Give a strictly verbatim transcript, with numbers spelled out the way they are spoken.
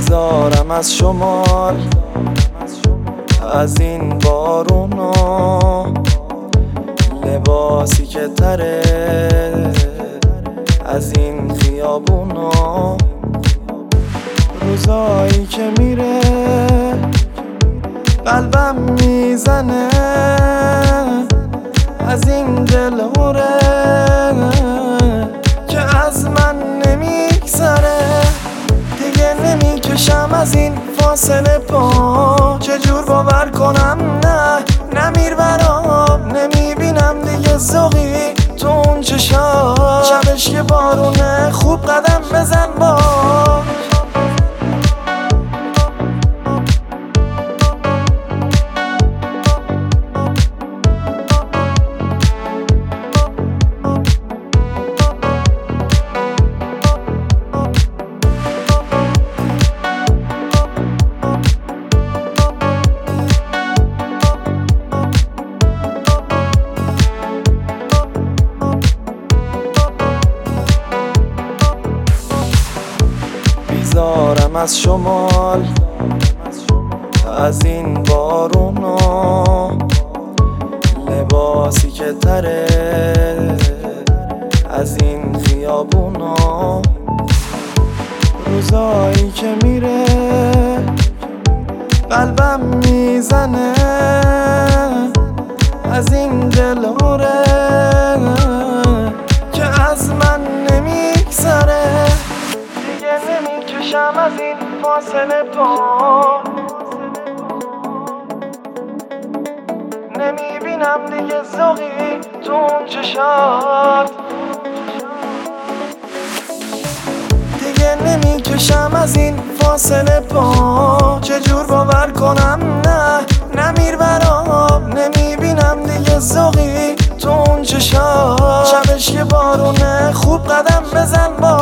بیزارم از شمال، از این بارونا، لباسی که تره از این خیابونا، روزایی که میره قلبم میزنه از این دلهوره که از من نمیگذره. دیگه نمیکشم از این فاصله پا، چجور باور کنم نه نمیر برام، نمیبینم دیگه ذوقی تو اون چشات، شبش که بارونه خوب قدم بزن با بیزارم از شمال، از این بارونا، لباسی که تره از این خیابونا، روزایی که میره قلبم میزنه از این دلهوره که از من نمیگذره. دیگه نمیکشم از این فاصله پا، نمیبینم دیگه ذوقی تو اون چشات، دیگه نمیکشم از این فاصله پا، چجور باور کنم نه نمیر برام، نمیبینم دیگه ذوقی تو اون چشات، شبش که بارونه خوب قدم بزن با